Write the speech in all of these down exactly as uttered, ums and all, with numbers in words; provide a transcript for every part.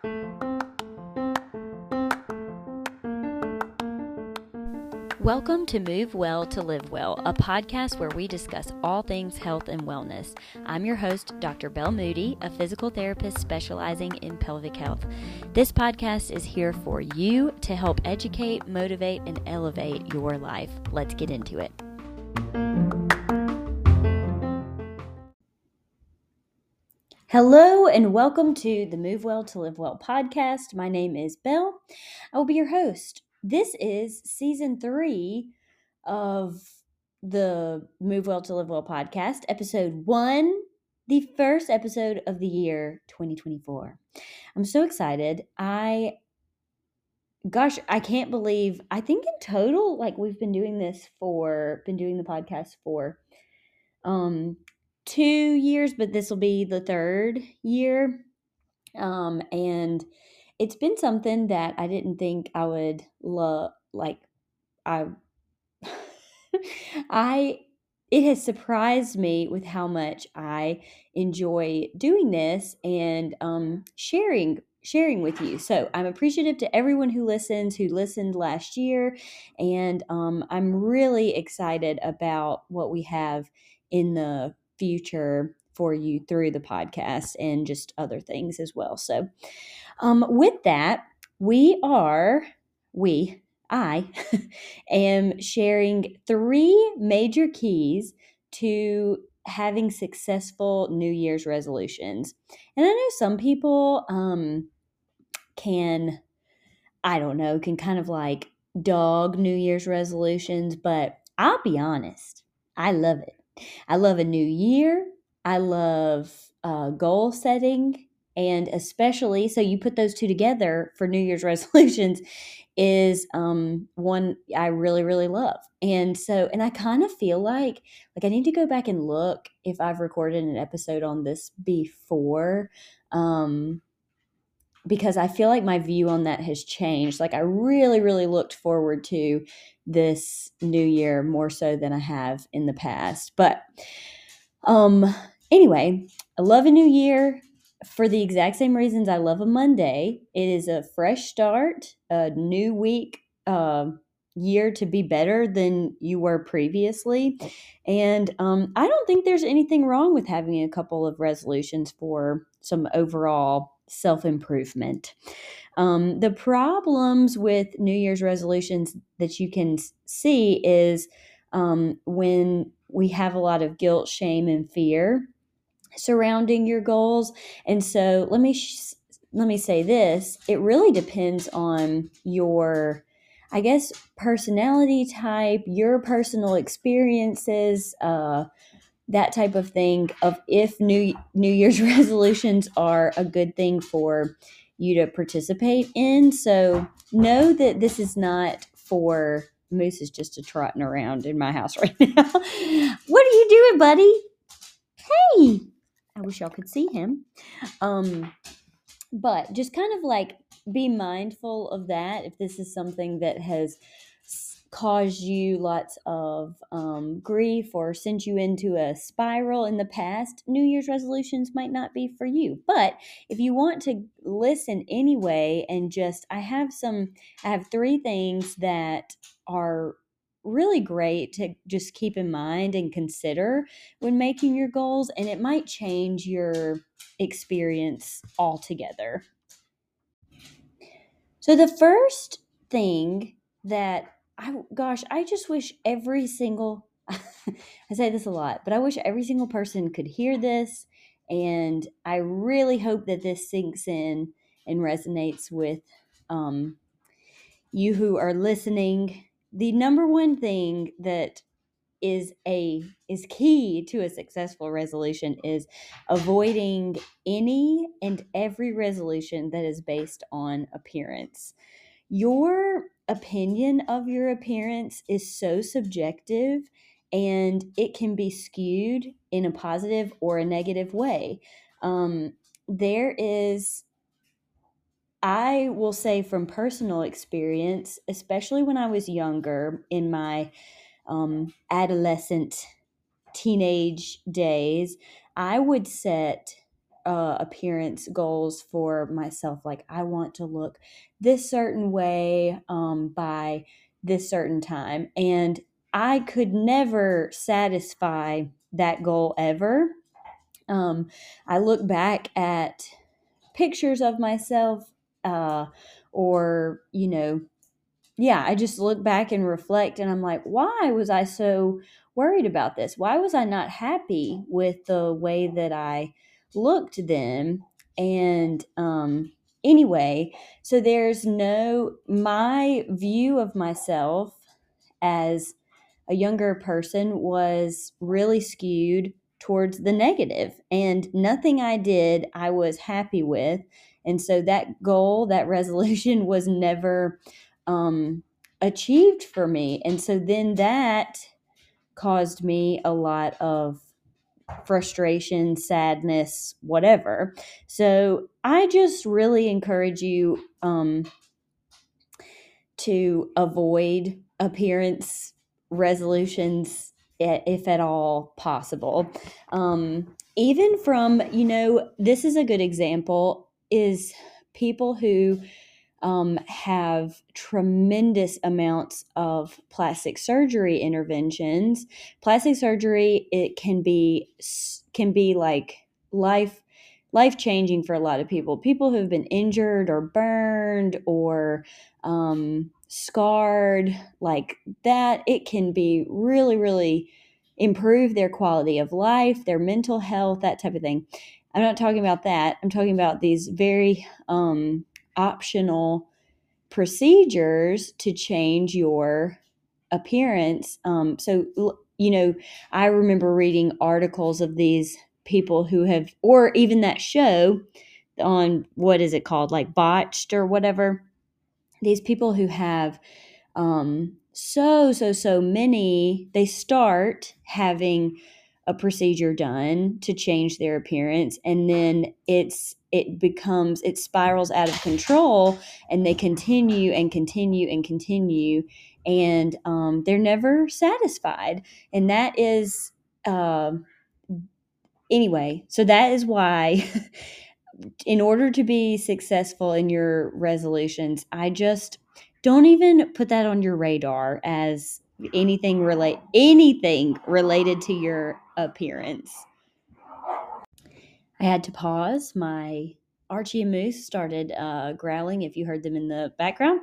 Welcome to Move Well to Live Well, a podcast where we discuss all things health and wellness. I'm your host, Doctor Belle Moody, a physical therapist specializing in pelvic health. This podcast is here for you to help educate, motivate, and elevate your life. Let's get into it. Hello and welcome to the Move Well to Live Well podcast. My name is Belle. I will be your host. This is season three of the Move Well to Live Well podcast, episode one, the first episode of the year twenty twenty-four. I'm so excited. I, gosh, I can't believe, I think in total, like we've been doing this for, been doing the podcast for, um, two years, but this will be the third year. Um, and it's been something that I didn't think I would love, like, I, I, it has surprised me with how much I enjoy doing this and, um, sharing, sharing with you. So I'm appreciative to everyone who listens, who listened last year. And, um, I'm really excited about what we have in the future for you through the podcast and just other things as well. So, um, with that, we are, we, I am sharing three major keys to having successful New Year's resolutions. And I know some people, um, can, I don't know, can kind of like dog New Year's resolutions, but I'll be honest, I love it. I love a new year. I love uh, goal setting, and especially, so you put those two together for New Year's resolutions is um, one I really, really love. And so, and I kind of feel like, like I need to go back and look if I've recorded an episode on this before, um, because I feel like my view on that has changed. Like I really, really looked forward to this new year more so than I have in the past. But um, anyway, I love a new year for the exact same reasons I love a Monday. It is a fresh start, a new week, uh, year to be better than you were previously. And um, I don't think there's anything wrong with having a couple of resolutions for some overall self-improvement. Um, the problems with New Year's resolutions that you can see is um, when we have a lot of guilt, shame, and fear surrounding your goals. And so let me sh- let me say this: it really depends on your, I guess, personality type, your personal experiences, uh, that type of thing. Of if new New Year's resolutions are a good thing for you to participate in. So know that this is not for. Moose is just a trotting around in my house right now. What are you doing, buddy? Hey, I wish y'all could see him. Um, but just kind of like be mindful of that if this is something that has caused you lots of um, grief or sent you into a spiral in the past. New Year's resolutions might not be for you. But if you want to listen anyway and just, I have some, I have three things that are really great to just keep in mind and consider when making your goals, and it might change your experience altogether. So the first thing that I, gosh, I just wish every single, I say this a lot, but I wish every single person could hear this. And I really hope that this sinks in and resonates with um, you who are listening. The number one thing that is a is key to a successful resolution is avoiding any and every resolution that is based on appearance. Your opinion of your appearance is so subjective, and it can be skewed in a positive or a negative way. Um, there is, I will say from personal experience, especially when I was younger in my um, adolescent teenage days, I would set uh, appearance goals for myself. Like, I want to look this certain way um, by this certain time. And I could never satisfy that goal ever. Um, I look back at pictures of myself, uh, or, you know, yeah, I just look back and reflect, and I'm like, why was I so worried about this? Why was I not happy with the way that I looked then? And um, anyway, so there's no, my view of myself as a younger person was really skewed towards the negative, and nothing I did I was happy with. And so that goal, that resolution was never um, achieved for me. And so then that caused me a lot of frustration, sadness, whatever. So I just really encourage you um, to avoid appearance resolutions if at all possible. Um, even from, you know, this is a good example, is people who um, have tremendous amounts of plastic surgery interventions. Plastic surgery, it can be can be like life life changing for a lot of people. People who have been injured or burned or um, scarred like that. It can be really, really improve their quality of life, their mental health, that type of thing. I'm not talking about that. I'm talking about these very um, optional procedures to change your appearance. Um, so, you know, I remember reading articles of these people who have, or even that show on, what is it called, like Botched or whatever. These people who have um, so, so, so many, they start having a procedure done to change their appearance, and then it's it becomes it spirals out of control, and they continue and continue and continue, and um, they're never satisfied. And that is uh, anyway, so that is why in order to be successful in your resolutions, I just don't even put that on your radar as anything relate anything related to your appearance. I had to pause. My Archie and Moose started uh, growling, if you heard them in the background.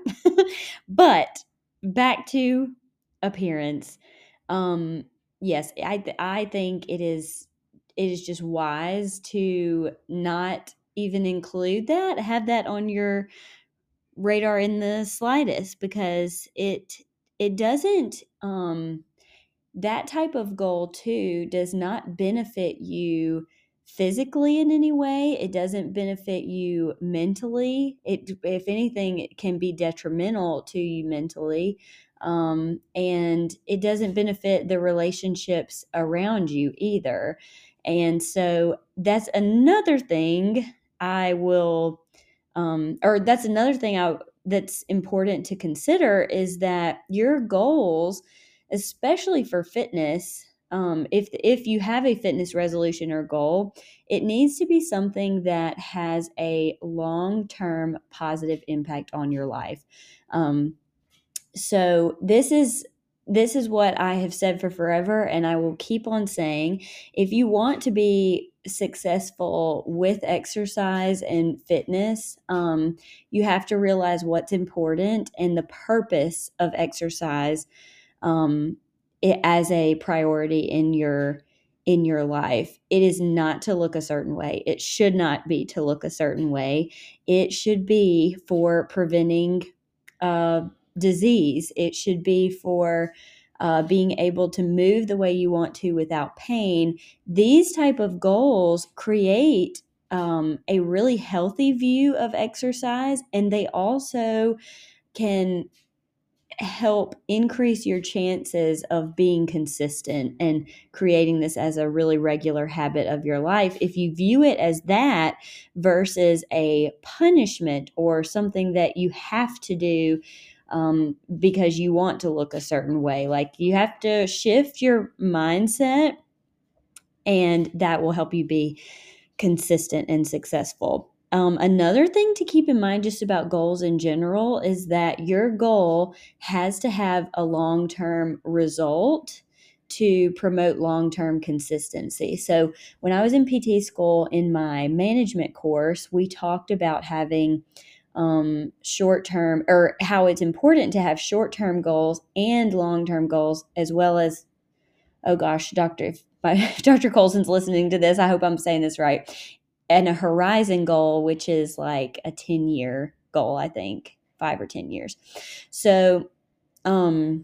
But back to appearance. Um, yes, I th- I think it is it is just wise to not even include that, have that on your radar in the slightest, because it it doesn't um that type of goal too does not benefit you physically in any way. It doesn't benefit you mentally. It, if anything, it can be detrimental to you mentally. Um, and it doesn't benefit the relationships around you either. And so that's another thing I will, um, or that's another thing I, that's important to consider, is that your goals, especially for fitness, um, if if you have a fitness resolution or goal, it needs to be something that has a long-term positive impact on your life. Um, so this is this is what I have said for forever, and I will keep on saying. If you want to be successful with exercise and fitness, um, you have to realize what's important and the purpose of exercise um, it as a priority in your in your life. It is not to look a certain way. It should not be to look a certain way. It should be for preventing uh, disease. It should be for uh, being able to move the way you want to without pain. These type of goals create um, a really healthy view of exercise, and they also can help increase your chances of being consistent and creating this as a really regular habit of your life. If you view it as that versus a punishment or something that you have to do um, because you want to look a certain way, like you have to shift your mindset, and that will help you be consistent and successful. Um, another thing to keep in mind just about goals in general is that your goal has to have a long-term result to promote long-term consistency. So when I was in P T school in my management course, we talked about having um, short-term, or how it's important to have short-term goals and long-term goals, as well as, oh gosh, Doctor, if, if Doctor Colson's listening to this, I hope I'm saying this right, and a horizon goal, which is like a ten-year goal, I think, five or ten years. So, um,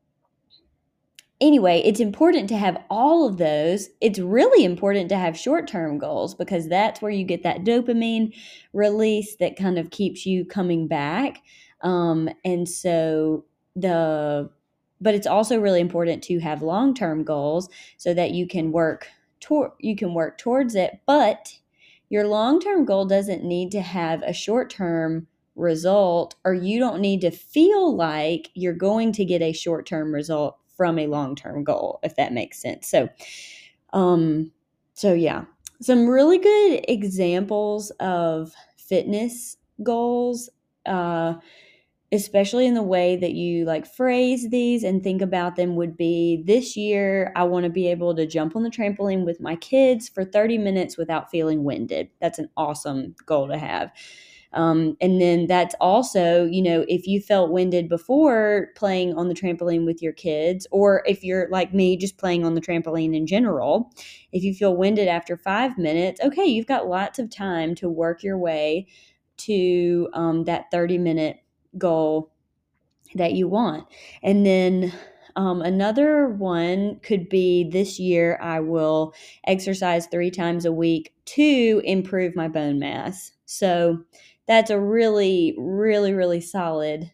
anyway, it's important to have all of those. It's really important to have short-term goals because that's where you get that dopamine release that kind of keeps you coming back. Um, and so the, but it's also really important to have long-term goals so that you can work toward, you can work towards it. But your long-term goal doesn't need to have a short-term result, or you don't need to feel like you're going to get a short-term result from a long-term goal, if that makes sense. So, um, so yeah, some really good examples of fitness goals, uh, especially in the way that you like phrase these and think about them, would be, this year, I want to be able to jump on the trampoline with my kids for thirty minutes without feeling winded. That's an awesome goal to have. Um, and then that's also, you know, if you felt winded before playing on the trampoline with your kids, or if you're like me, just playing on the trampoline in general, if you feel winded after five minutes, okay, you've got lots of time to work your way to um, that thirty minute goal that you want. And then um, another one could be, this year I will exercise three times a week to improve my bone mass. So that's a really, really, really solid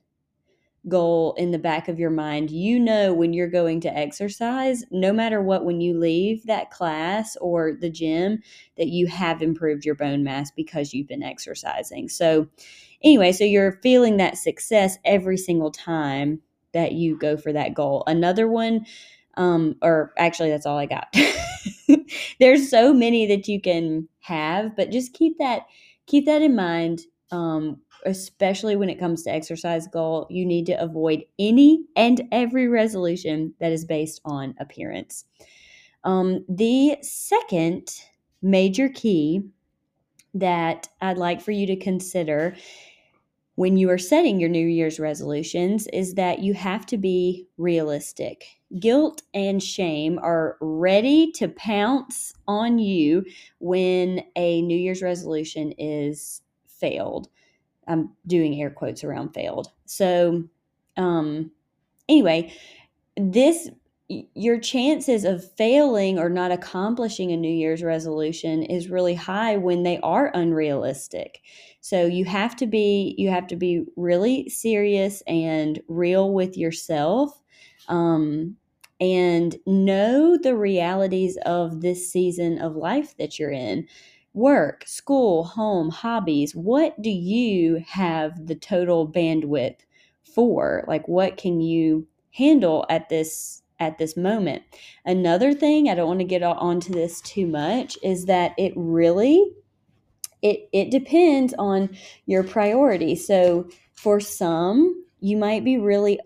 goal in the back of your mind. You know, when you're going to exercise, no matter what, when you leave that class or the gym, that you have improved your bone mass because you've been exercising. So anyway, so you're feeling that success every single time that you go for that goal. Another one, um, or actually that's all I got. There's so many that you can have, but just keep that, keep that in mind. Um, especially when it comes to exercise goal, you need to avoid any and every resolution that is based on appearance. Um, the second major key that I'd like for you to consider when you are setting your New Year's resolutions is that you have to be realistic. Guilt and shame are ready to pounce on you when a New Year's resolution is failed. I'm doing air quotes around failed. So, um, anyway, this, your chances of failing or not accomplishing a New Year's resolution is really high when they are unrealistic. So you have to be, you have to be really serious and real with yourself, um, and know the realities of this season of life that you're in. Work, school, home, hobbies. What do you have the total bandwidth for? Like, what can you handle at this at this moment? Another thing, I don't want to get onto this too much, is that it really it it depends on your priority. So for some, you might be really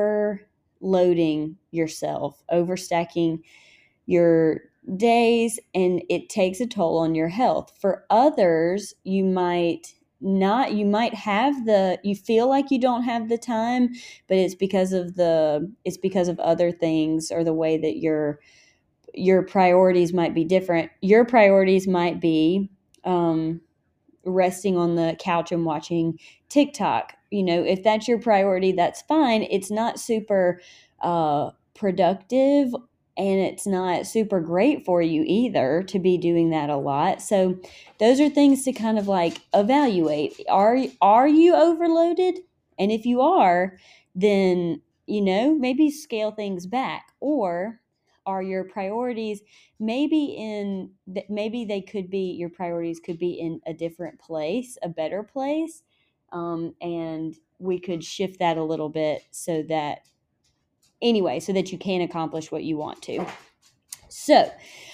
overloading yourself, overstacking your days, and it takes a toll on your health. For others, you might not, you might have the, you feel like you don't have the time, but it's because of the, it's because of other things, or the way that your, your priorities might be different. Your priorities might be, um, resting on the couch and watching TikTok. You know, if that's your priority, that's fine. It's not super uh, productive, and it's not super great for you either to be doing that a lot. So those are things to kind of like evaluate. Are, are you overloaded? And if you are, then, you know, maybe scale things back. Or are your priorities maybe in maybe they could be, your priorities could be in a different place, a better place, um, and we could shift that a little bit so that, anyway, so that you can accomplish what you want to. So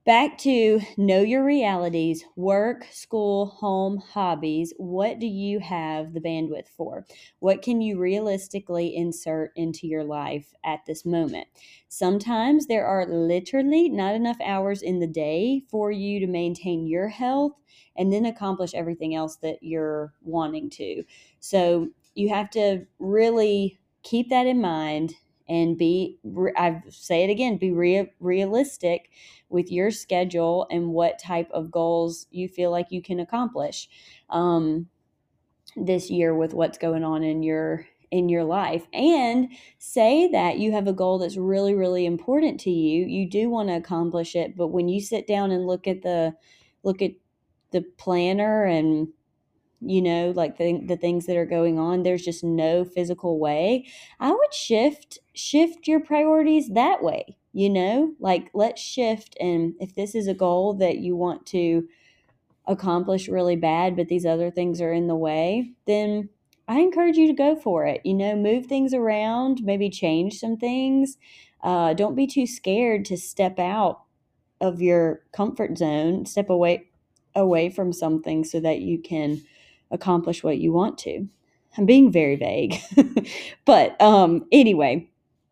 back to know your realities: work, school, home, hobbies. What do you have the bandwidth for? What can you realistically insert into your life at this moment? Sometimes there are literally not enough hours in the day for you to maintain your health and then accomplish everything else that you're wanting to. So you have to really keep that in mind and be, I say it again, be rea- realistic with your schedule and what type of goals you feel like you can accomplish um, this year with what's going on in your in your life. And say that you have a goal that's really, really important to you. You do want to accomplish it, but when you sit down and look at the look at the planner and you know, like the, the things that are going on, there's just no physical way. I would shift shift your priorities that way, you know, like let's shift. And if this is a goal that you want to accomplish really bad, but these other things are in the way, then I encourage you to go for it. You know, move things around, maybe change some things. Uh, don't be too scared to step out of your comfort zone, step away away from something so that you can accomplish what you want to. I'm being very vague. But um anyway,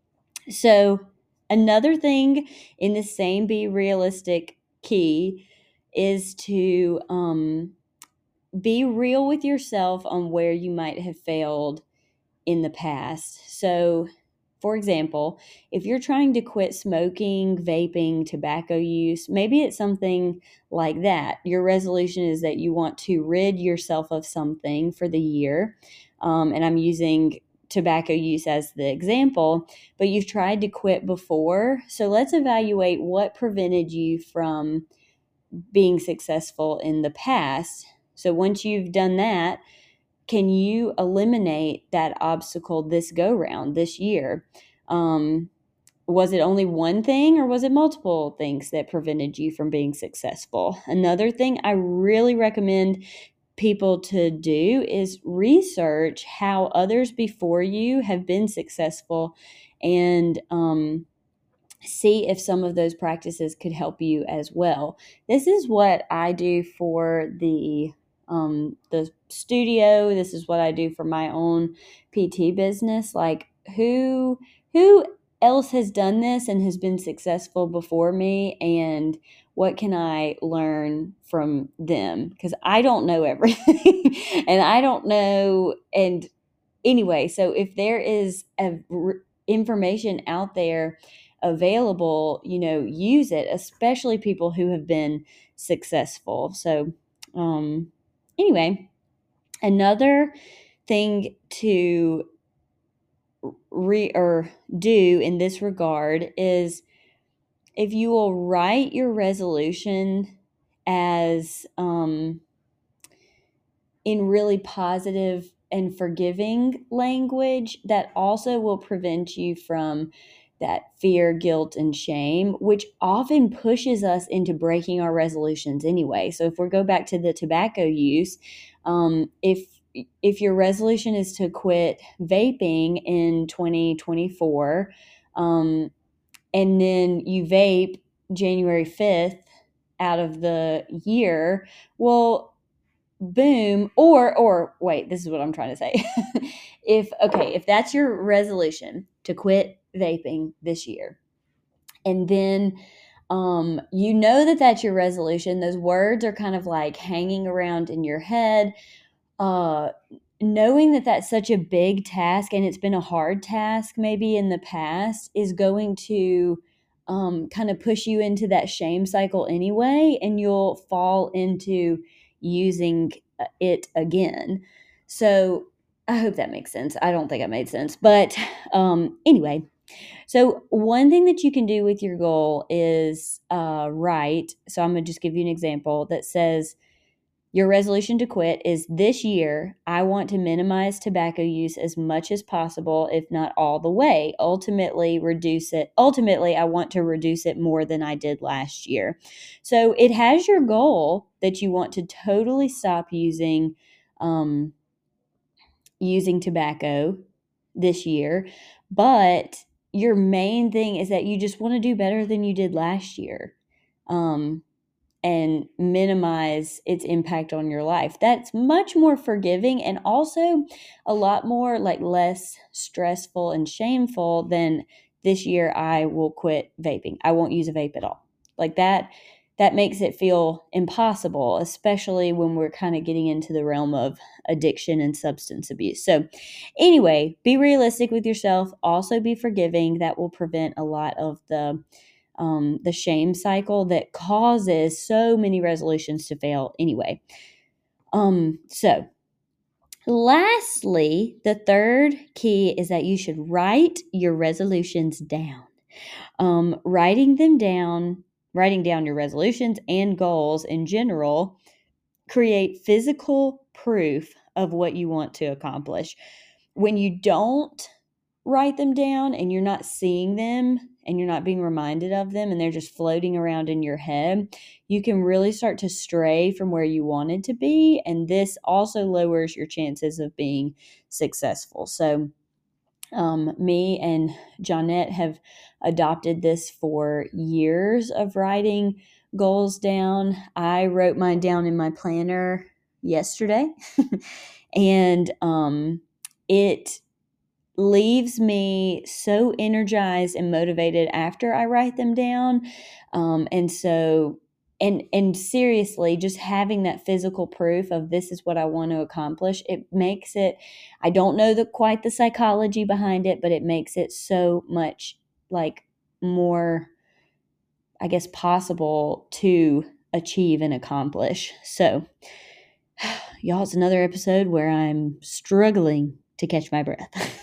so another thing in the same be realistic key is to um be real with yourself on where you might have failed in the past. So, for example, if you're trying to quit smoking, vaping, tobacco use, maybe it's something like that. Your resolution is that you want to rid yourself of something for the year. Um, and I'm using tobacco use as the example, but you've tried to quit before. So let's evaluate what prevented you from being successful in the past. So once you've done that, can you eliminate that obstacle this go round this year? Um, was it only one thing or was it multiple things that prevented you from being successful? Another thing I really recommend people to do is research how others before you have been successful and um, see if some of those practices could help you as well. This is what I do for the um, the studio. This is what I do for my own P T business. Like who who else has done this and has been successful before me, and what can I learn from them? Because I don't know everything, and I don't know. And anyway, so if there is a r- information out there available, you know, use it, especially people who have been successful. So, um, anyway, another thing to re or do in this regard is if you will write your resolution as um, in really positive and forgiving language, that also will prevent you from that fear, guilt, and shame, which often pushes us into breaking our resolutions anyway. So if we go back to the tobacco use, um, if if your resolution is to quit vaping in twenty twenty-four, um, and then you vape January fifth out of the year, well, boom. Or or wait, this is what I'm trying to say. If okay, if that's your resolution to quit vaping this year, and then um you know that that's your resolution, those words are kind of like hanging around in your head, uh knowing that that's such a big task and it's been a hard task maybe in the past is going to um, kind of push you into that shame cycle anyway, and you'll fall into using uh, it again. So I hope that makes sense. I don't think it made sense, but um, anyway, so one thing that you can do with your goal is uh, write. So I'm going to just give you an example that says, your resolution to quit is, this year, I want to minimize tobacco use as much as possible, if not all the way. Ultimately, reduce it. Ultimately, I want to reduce it more than I did last year. So it has your goal that you want to totally stop using um, using tobacco this year, but your main thing is that you just want to do better than you did last year. um, and minimize its impact on your life. That's much more forgiving and also a lot more like less stressful and shameful than this year I will quit vaping. I won't use a vape at all. Like that, that makes it feel impossible, especially when we're kind of getting into the realm of addiction and substance abuse. So anyway, be realistic with yourself. Also be forgiving. That will prevent a lot of the Um, the shame cycle that causes so many resolutions to fail anyway. Um, so lastly, the third key is that you should write your resolutions down. Um, writing them down, writing down your resolutions and goals in general, create physical proof of what you want to accomplish. When you don't write them down and you're not seeing them and you're not being reminded of them and they're just floating around in your head, you can really start to stray from where you wanted to be. And this also lowers your chances of being successful. So um, me and Johnette have adopted this for years of writing goals down. I wrote mine down in my planner yesterday and um, it leaves me so energized and motivated after I write them down. Um, and so, and, and seriously, just having that physical proof of this is what I want to accomplish, it makes it, I don't know the quite the psychology behind it, but it makes it so much like more, I guess, possible to achieve and accomplish. So y'all, it's another episode where I'm struggling to catch my breath.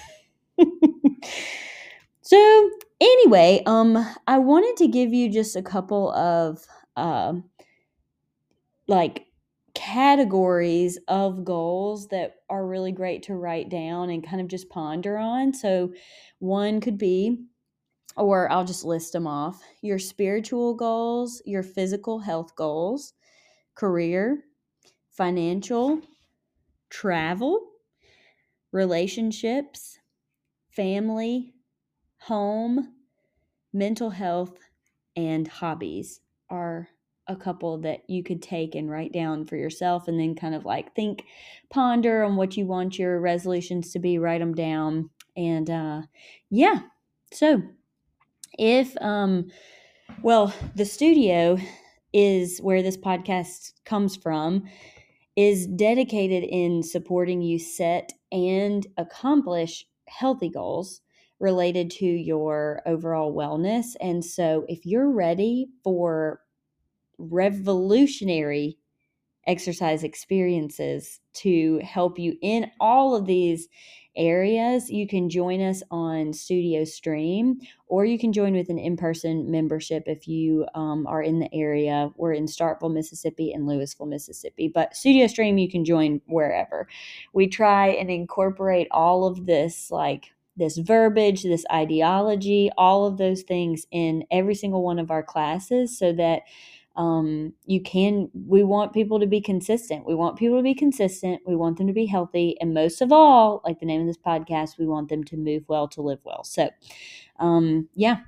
So anyway, um, I wanted to give you just a couple of uh, like categories of goals that are really great to write down and kind of just ponder on. So one could be, or I'll just list them off, your spiritual goals, your physical health goals, career, financial, travel, relationships, family, home, mental health, and hobbies are a couple that you could take and write down for yourself and then kind of like think, ponder on what you want your resolutions to be, write them down. And uh, yeah, so if, um, well, the studio is where this podcast comes from, is dedicated in supporting you set and accomplish healthy goals related to your overall wellness. And so if you're ready for revolutionary exercise experiences to help you in all of these areas, you can join us on Studio Stream, or you can join with an in-person membership if you um, are in the area. We're in Starkville, Mississippi and Louisville, Mississippi, but Studio Stream you can join wherever. We try and incorporate all of this, like this verbiage, this ideology, all of those things in every single one of our classes so that Um, you can, we want people to be consistent. We want people to be consistent. We want them to be healthy. And most of all, like the name of this podcast, we want them to move well, to live well. So, um, yeah,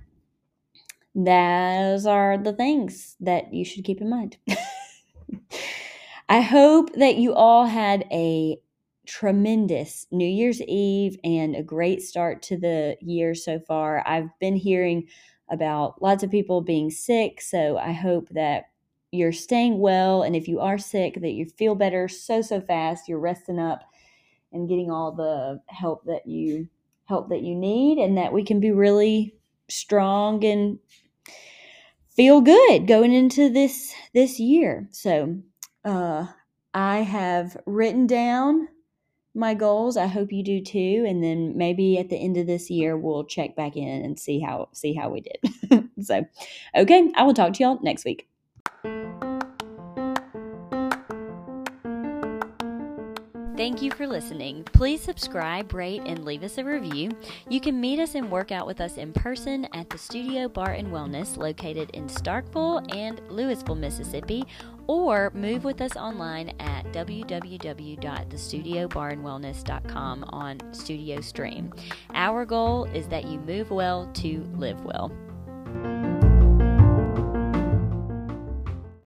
those are the things that you should keep in mind. I hope that you all had a tremendous New Year's Eve and a great start to the year so far. I've been hearing about lots of people being sick, so I hope that you're staying well, and if you are sick, that you feel better so, so fast, you're resting up and getting all the help that you help that you need, and that we can be really strong and feel good going into this this year. So uh, I have written down my goals. I hope you do too. And then maybe at the end of this year, we'll check back in and see how see how we did. So, okay, I will talk to y'all next week. Thank you for listening. Please subscribe, rate, and leave us a review. You can meet us and work out with us in person at the Studio Bar and Wellness located in Starkville and Louisville, Mississippi, or move with us online at w w w dot the studio bar and wellness dot com on Studio Stream. Our goal is that you move well to live well.